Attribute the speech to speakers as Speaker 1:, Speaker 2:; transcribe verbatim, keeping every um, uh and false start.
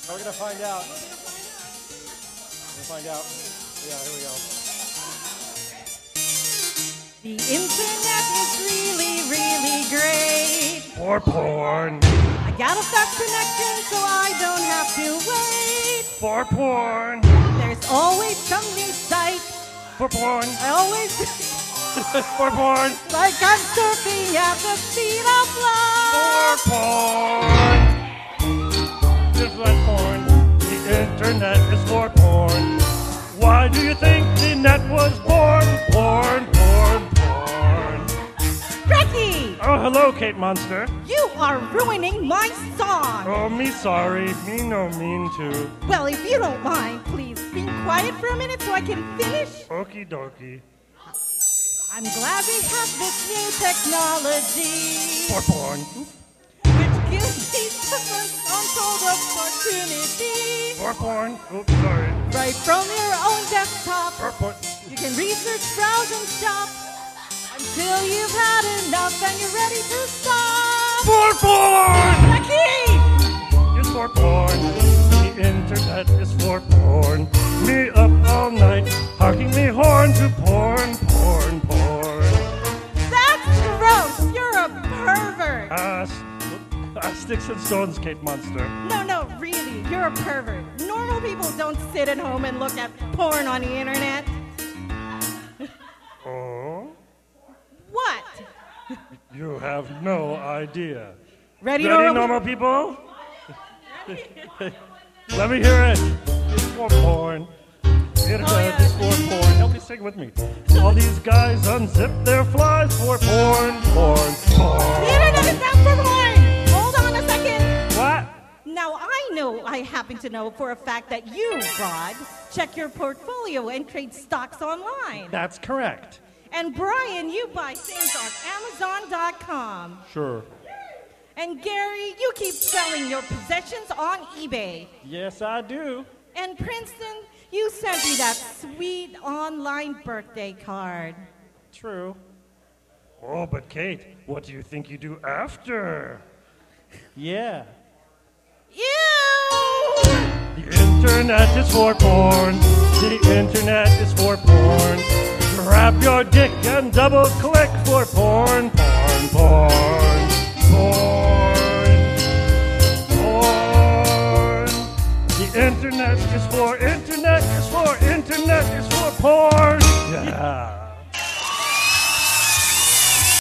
Speaker 1: We're gonna find out. We're gonna find out. Yeah, here we go.
Speaker 2: The internet is really, really great.
Speaker 1: For porn.
Speaker 2: I got a fast connection so I don't have to wait.
Speaker 1: For porn.
Speaker 2: There's always some new site.
Speaker 1: For porn.
Speaker 2: I always
Speaker 1: For porn.
Speaker 2: like I'm surfing at the speed of light.
Speaker 1: For porn. Just like porn. The internet is for porn. Why do you think the net was born? Porn, porn, porn.
Speaker 2: Becky!
Speaker 1: Oh, hello, Kate Monster.
Speaker 2: You are ruining my song.
Speaker 1: Oh, me sorry. Me no mean to.
Speaker 2: Well, if you don't mind, please be quiet for a minute so I can finish.
Speaker 1: Okie dokie.
Speaker 2: I'm glad we have this new technology,
Speaker 1: For porn.
Speaker 2: which gives me different untold opportunities.
Speaker 1: For porn. Oops, sorry.
Speaker 2: Right from your own desktop,
Speaker 1: For porn.
Speaker 2: you can research, browse, and shop until you've had enough and you're ready to stop.
Speaker 1: For porn!
Speaker 2: Becky!
Speaker 1: It's for porn. The internet is for porn. Me up all night, honking me horn to porn, porn, porn.
Speaker 2: That's gross. You're a pervert.
Speaker 1: Ah, s- ah, sticks and stones, Kate Monster.
Speaker 2: No, no, really, you're a pervert. Normal people don't sit at home and look at porn on the internet.
Speaker 1: Oh?
Speaker 2: What?
Speaker 1: You have no idea.
Speaker 2: Ready,
Speaker 1: Ready,
Speaker 2: normal?
Speaker 1: normal people? Let me hear it. It's for porn. The internet
Speaker 2: Oh, yeah.
Speaker 1: is for porn. Help me sing with me. All these guys unzip their flies for porn, porn,
Speaker 2: The
Speaker 1: porn.
Speaker 2: internet is not for porn. Hold on a second.
Speaker 1: What?
Speaker 2: Now, I know, I happen to know for a fact that you, Rod, check your portfolio and trade stocks online.
Speaker 1: That's correct.
Speaker 2: And Brian, you buy things on Amazon dot com.
Speaker 1: Sure.
Speaker 2: And Gary, you keep selling your possessions on eBay.
Speaker 1: Yes, I do.
Speaker 2: And Princeton, you sent me that sweet online birthday card.
Speaker 1: True. Oh, but Kate, what do you think you do after? Yeah.
Speaker 2: Ew!
Speaker 1: The internet is for porn. The internet is for porn. Grab your dick and double click for porn, porn.